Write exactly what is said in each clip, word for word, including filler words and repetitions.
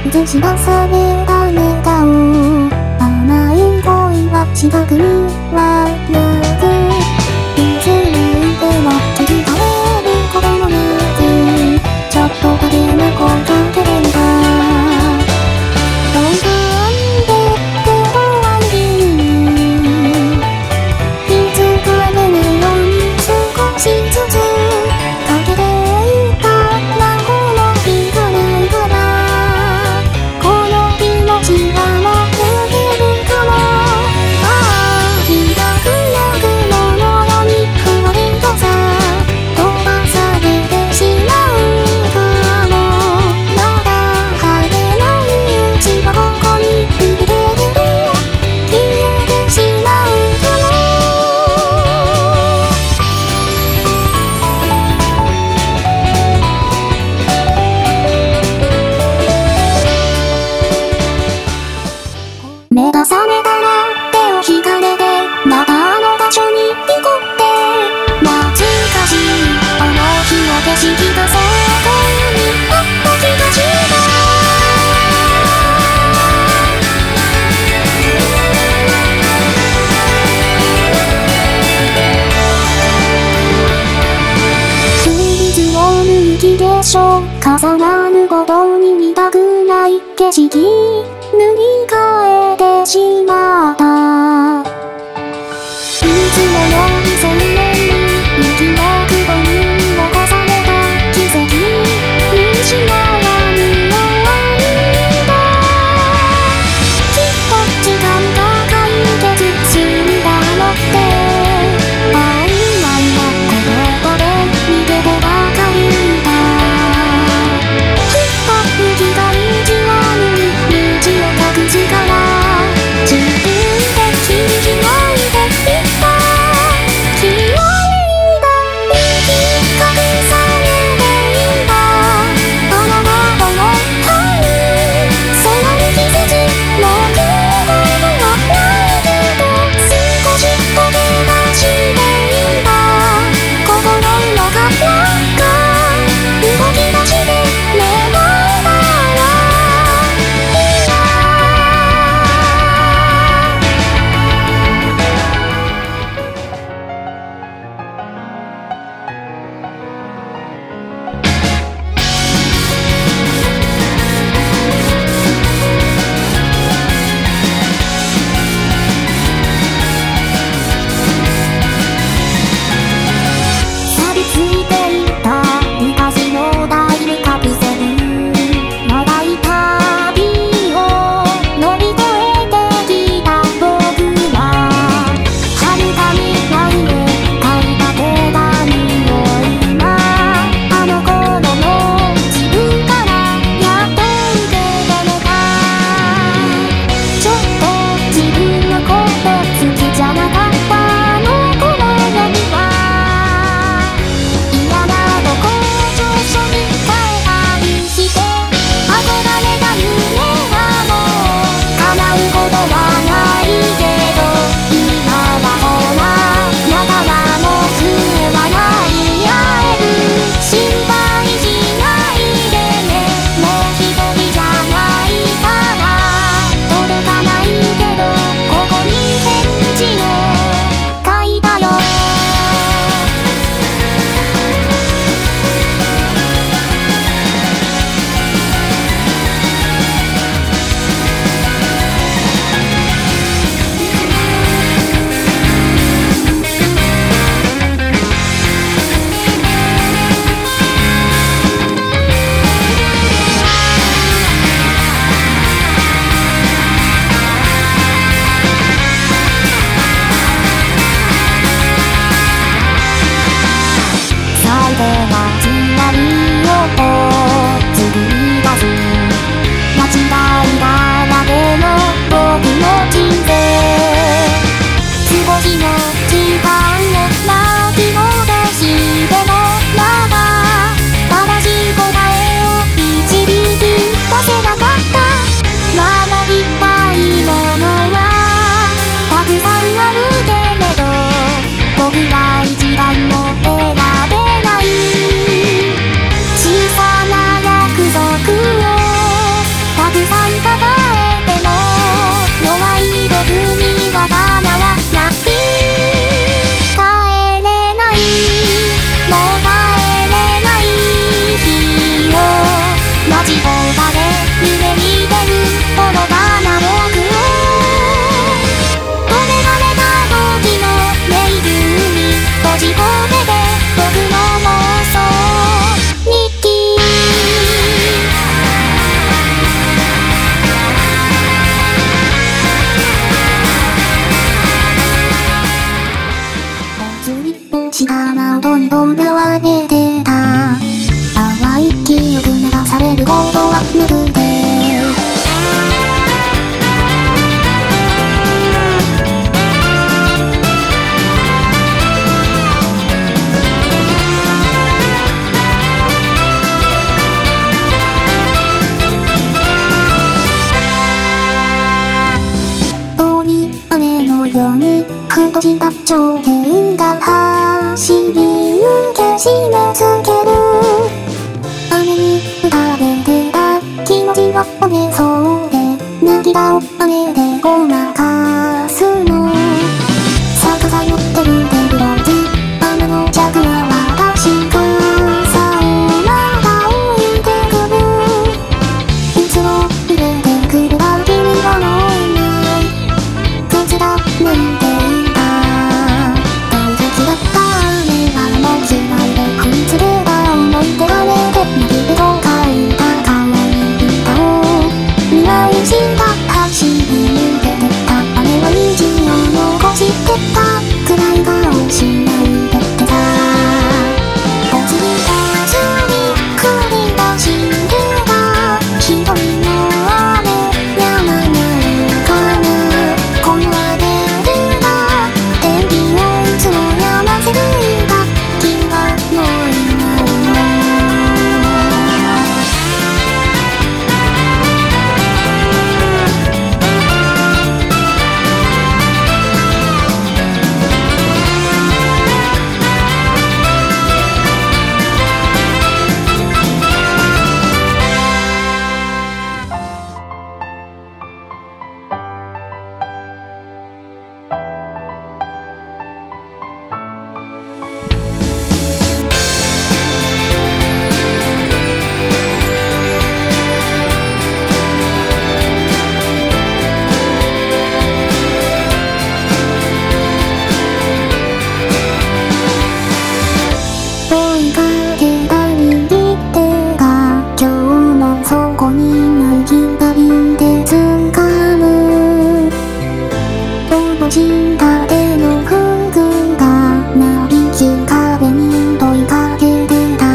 映し出されたネタを甘い恋は近くにはなく、いつなんては切り替えることもなく、ちょっとだけ猫が照れるがどうなんでって終わりに気づくわけないように少しずつかけていったらこの日がないからこの気持ちが待ってるかも。ああ気がくな雲のようにふわりとさ飛ばされてしまうかも。まだ晴れないうちはここにいてる消えてしまうかも。目が覚めたら手を引かれてまたあの場所に行こうって懐かしいあの日の景色がそこにあった気がした水月を抜きでしょ重なるごとに見たくない景色塗り替えてしまった。いつもより鮮明に雪の雲に残された奇跡失わぬようにときっと時間が解決するだろうって曖昧な言葉で見ててばかりいた。きっと浮きが意地悪に道を隠すから自分で君をを上げてた。淡い記憶流されることはなくて、雨のようにふとした情景が走り抜け締め付ける。雨に打たれてた気持ちは折れそうで、涙を雨でごまかすの。逆さ寄ってるテローズ、雨の弱は私がさをまた置いてくる。いつも入れてくるが君はもういない。なんて言った大好きだった雨がもうしないで降りつけた思い出がねで右手と書いた可愛い歌を未来した走り抜けてった雨は虹を残してった暗い顔しないでってさ。お次と次繰り出してた一人の雨やまないかな。この雨天気をいつもやませていた君はもういした手の服がなびき壁に問いかけてた。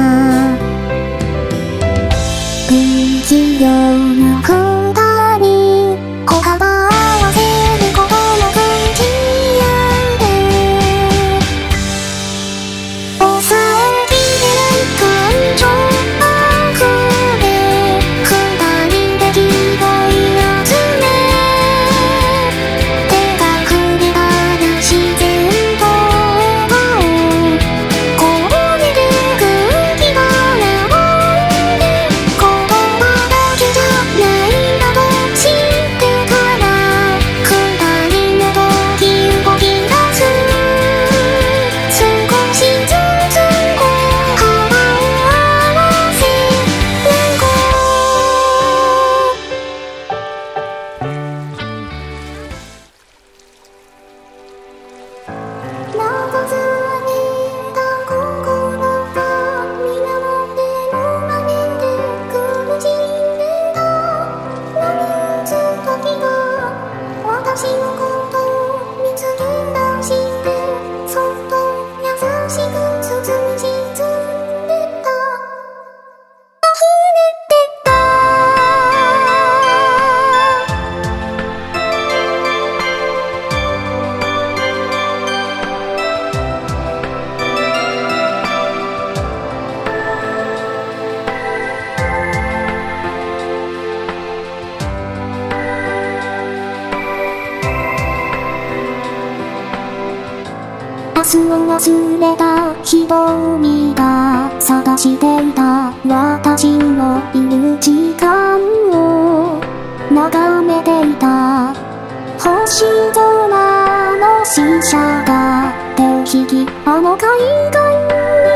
不器用な二人歩幅合わせることの不器用で抑えきれない感情あふれ二人で希望集め私のことを見つけ出してそっと優しく包み沈んでた溢れてた。明日を忘れた瞳が探していた私のいる時間を眺めていた。星空の使者が手を引きあの海岸に